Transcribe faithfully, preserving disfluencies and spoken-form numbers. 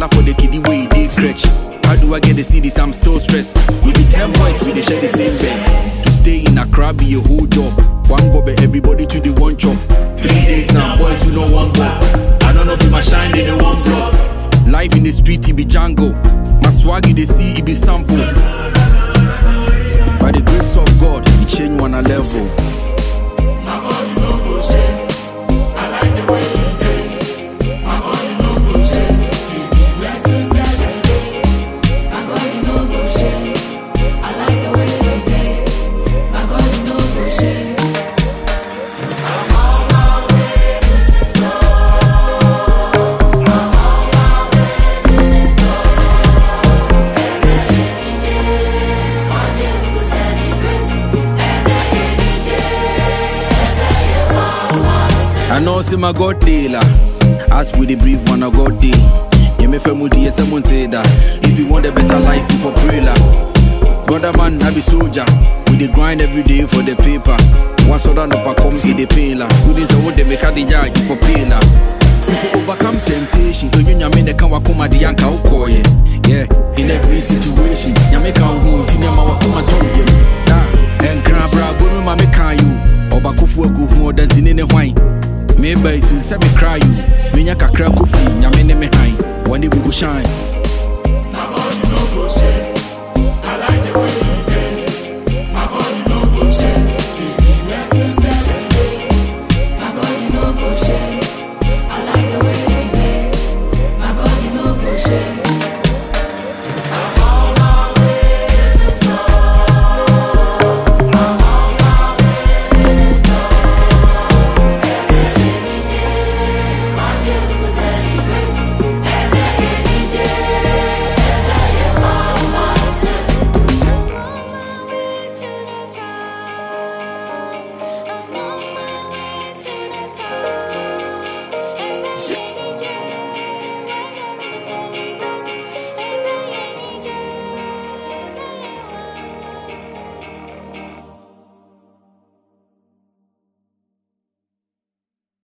dollar for the kiddie way they stretch. How do I get the C Ds? I'm still stressed. We be ten boys, we dey share the same bed. To stay in Accra be a whole job. One go be everybody to the one chop. Three days now, boys you know one go. I don't know if my shine they the one block. Life in the street it be Django. My swag you dey see it be sample. By the grace of God, it change one a level. My God, you no go shame. I like the way you play. My God, you no go shame. You be blessings every day. My God, you no go shame. I like the way you play. My God, you no go shame. I'm on my way to the top. I'm on my way to the top. Every D J, one day we go celebrate. Every D J, every mama. I know see my God dealer. As we the brief one I got day. You may feel moody as someone say that. If you want a better life, you for prayer. Brother man, I be soldier. We dey grind every day for the paper. Once or done up I come get the payla. Good is what they make a the judge for payla. If you overcome temptation, to you nyame ne kan wakoma de yanka ukoye. Yeah, in every situation, nyame kan hu tinya ma wakoma tonye. Da, enkra bra go me ma me kan you. Oba kufu egu hu odazine ne hwan. Me ba isu se me cry you. Me nya kakra kofi nyame ne me han. One day we go shine.